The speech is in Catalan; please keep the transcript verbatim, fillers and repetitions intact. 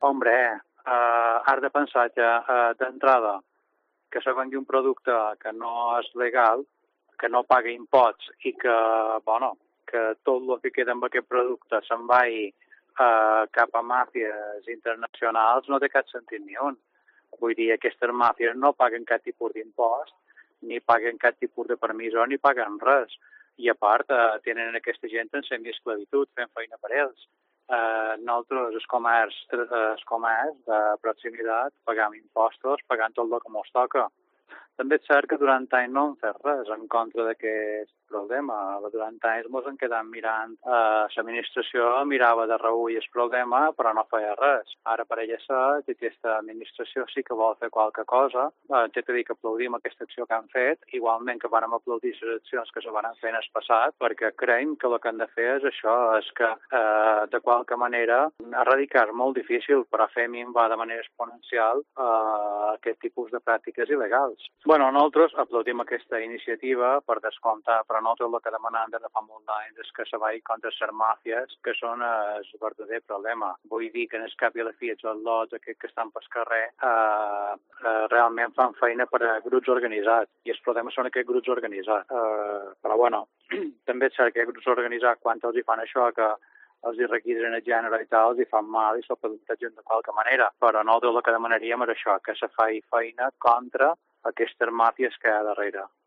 Hombre, eh, has de pensar que eh, d'entrada que se vengui un producte que no és legal, que no paga imposts i que, bueno, que tot el que queda amb aquest producte se'n vagi eh, cap a màfies internacionals no té cap sentit ni un. Vull dir, aquestes màfies no paguen cap tipus d'impost, ni paguen cap tipus de permís ni paguen res. I a part eh, tenen aquesta gent en semiesclavitud, fent feina per ells. Eh, nosaltres, el comerç, el comerç de proximitat, pagam impostos, pagant tot el que mos toca. També és cert que durant anys no hem fet res en contra d'aquest problema. Durant anys ens hem quedat mirant. Eh, l'administració mirava de reüll el problema, però no feia res. Ara pareix ser que aquesta administració sí que vol fer qualque cosa. Eh, T'he de dir que aplaudim aquesta acció que han fet, igualment que vam aplaudir les accions que se van fer en el passat, perquè creiem que el que han de fer és això, és que eh, de qualque manera erradicar és molt difícil, però fer minvar de manera exponencial eh, aquest tipus de pràctiques il·legals. Bueno, nosaltres aplaudim aquesta iniciativa per descomptar, però nosaltres el que demanem des de fa molt d'anys és que se vagi contra les màfies, que són el verdader problema. Vull dir que en el cap i a la fi els lots aquests que estan pel carrer eh, eh, realment fan feina per a grups organitzats, i els problemes són aquests grups organitzats. Eh, però bueno, també és cert que aquests grups organitzats, quan els hi fan això, que els hi requisen el gènere i tal, els hi fan mal i se'l plantegen de qualque manera. Però nosaltres el que demanaríem és això, que se faci feina contra aquestes màfies que hi ha darrere.